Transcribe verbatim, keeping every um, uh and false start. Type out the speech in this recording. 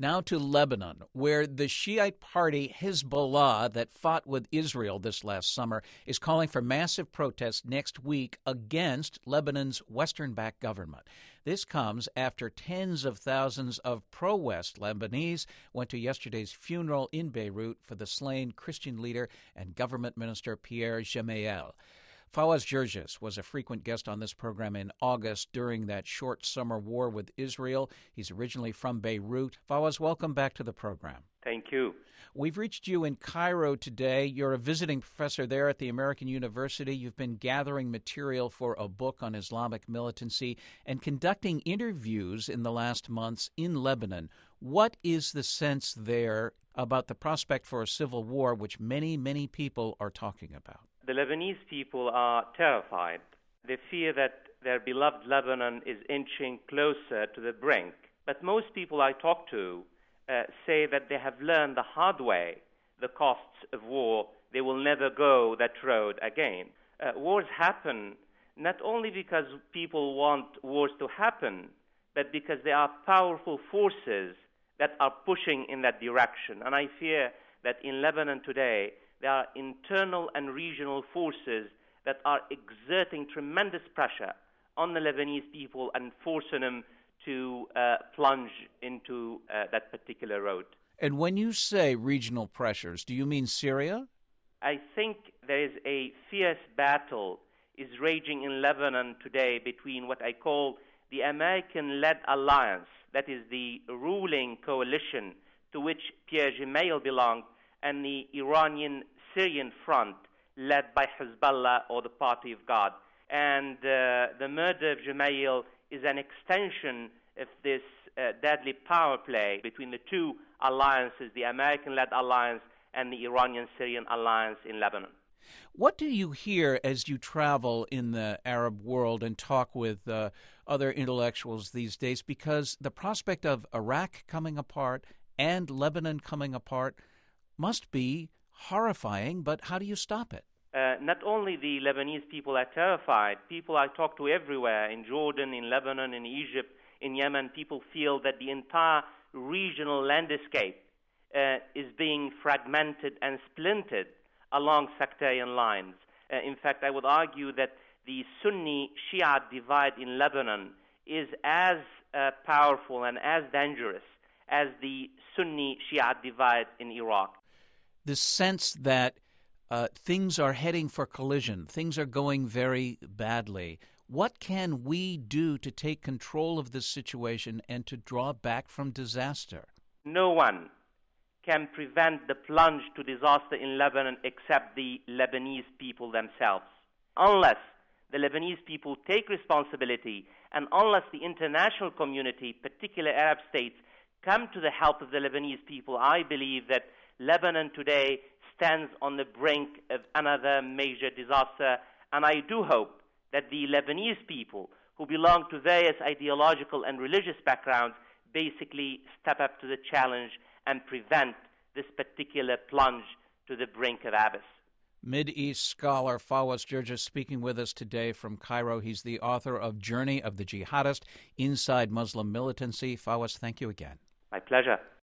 Now to Lebanon, where the Shiite party Hezbollah that fought with Israel this last summer is calling for massive protests next week against Lebanon's Western-backed government. This comes after tens of thousands of pro-West Lebanese went to yesterday's funeral in Beirut for the slain Christian leader and government minister Pierre Gemayel. Fawaz Gerges was a frequent guest on this program in August during that short summer war with Israel. He's originally from Beirut. Fawaz, welcome back to the program. Thank you. We've reached you in Cairo today. You're a visiting professor there at the American University. You've been gathering material for a book on Islamic militancy and conducting interviews in the last months in Lebanon. What is the sense there about the prospect for a civil war, which many, many people are talking about? The Lebanese people are terrified. They fear that their beloved Lebanon is inching closer to the brink. But most people I talk to uh, say that they have learned the hard way the costs of war. They will never go that road again. Uh, wars happen not only because people want wars to happen, but because there are powerful forces that are pushing in that direction. And I fear that in Lebanon today, there are internal and regional forces that are exerting tremendous pressure on the Lebanese people and forcing them to uh, plunge into uh, that particular road. And when you say regional pressures, do you mean Syria? I think there is a fierce battle is raging in Lebanon today between what I call the American-led alliance, that is the ruling coalition to which Pierre Gemayel belonged, and the Iranian-Syrian front led by Hezbollah or the Party of God. And uh, the murder of Gemayel is an extension of this uh, deadly power play between the two alliances, the American-led alliance and the Iranian-Syrian alliance in Lebanon. What do you hear as you travel in the Arab world and talk with uh, other intellectuals these days? Because the prospect of Iraq coming apart and Lebanon coming apart must be horrifying, but how do you stop it? Uh, not only the Lebanese people are terrified, people I talk to everywhere, in Jordan, in Lebanon, in Egypt, in Yemen, people feel that the entire regional landscape uh, is being fragmented and splintered along sectarian lines. Uh, in fact, I would argue that the Sunni-Shia divide in Lebanon is as uh, powerful and as dangerous as the Sunni-Shia divide in Iraq. The sense that uh, things are heading for collision, things are going very badly. What can we do to take control of this situation and to draw back from disaster? No one can prevent the plunge to disaster in Lebanon except the Lebanese people themselves. Unless the Lebanese people take responsibility and unless the international community, particularly Arab states, come to the help of the Lebanese people, I believe that Lebanon today stands on the brink of another major disaster, and I do hope that the Lebanese people, who belong to various ideological and religious backgrounds, basically step up to the challenge and prevent this particular plunge to the brink of abyss. Mideast scholar Fawaz Gerges speaking with us today from Cairo. He's the author of Journey of the Jihadist Inside Muslim Militancy. Fawaz, thank you again. My pleasure.